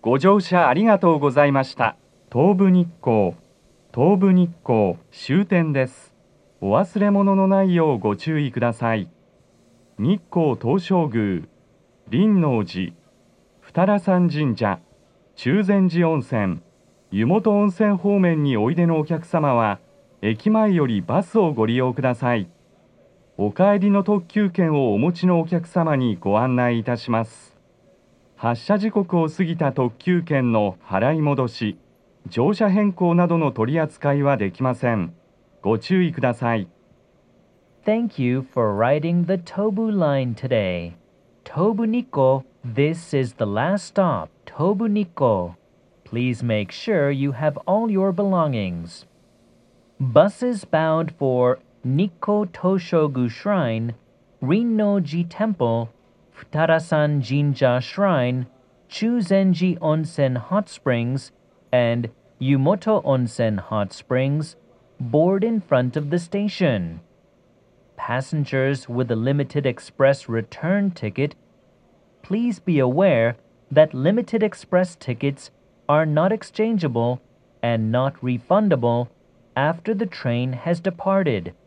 ご乗車ありがとうございました。東武日光終点です。お忘れ物のないようご注意ください。日光東照宮、輪王寺、二良山神社、中禅寺温泉、湯本温泉方面においでのお客様は、駅前よりバスをご利用ください。お帰りの特急券をお持ちのお客様にご案内いたします。発車時刻を過ぎた特急券の払い戻し、乗車変更などの取り扱いはできません。ご注意ください。 Thank you for riding the Tobu line today. Tobu Nikko, this is the last stop, Tobu Nikko. Please make sure you have all your belongings. Buses bound for Nikko Toshogu Shrine, Rinnoji Temple, Futarasan Jinja Shrine, Chuzenji Onsen Hot Springs, and Yumoto Onsen Hot Springs board in front of the station. Passengers with a Limited Express return ticket, please be aware that Limited Express tickets are not exchangeable and not refundable after the train has departed.